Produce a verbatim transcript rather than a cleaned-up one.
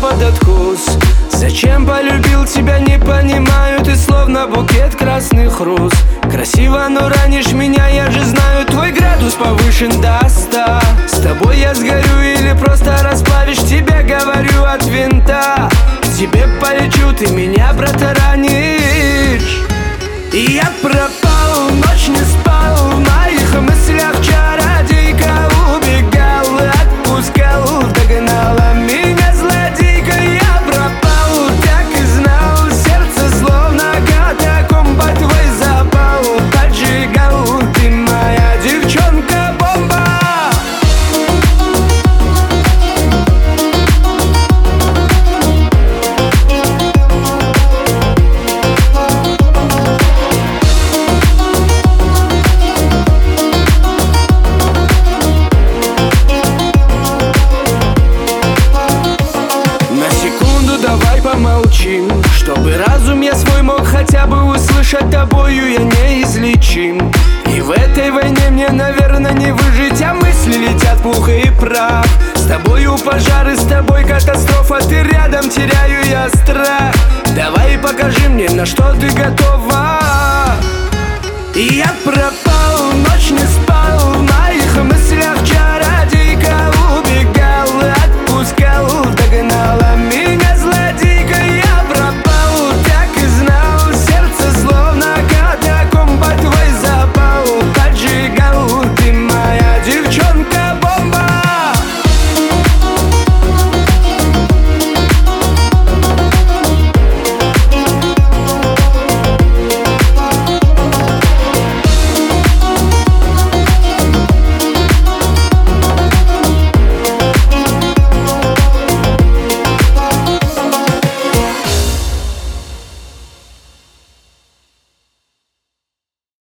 этот вкус? Зачем полюбил тебя, не понимаю. Ты словно букет красных роз. Красиво, но ранишь меня, я же знаю. Твой градус повышен до ста. С тобой я сгорю или просто расплавишь. Тебе говорю от винта. К тебе полечу, ты меня протаранишь. И я пропал, ночь не спал. В моих мыслях чародейка. Убегал, отпускал, догнала меня злодейка. Я пропал, так и знал. Сердце словно катакомба. Твой запал поджигал. Ты моя девчонка-бомба. Давай помолчим, чтобы разум я свой мог хотя бы услышать. Тобою я неизлечим. И в этой войне мне, наверное, не выжить. А мысли летят пух и прах. С тобою пожары, с тобой катастрофа. Ты рядом, теряю я страх. Давай покажи мне, на что ты готова. И я пропал, ночь не спала.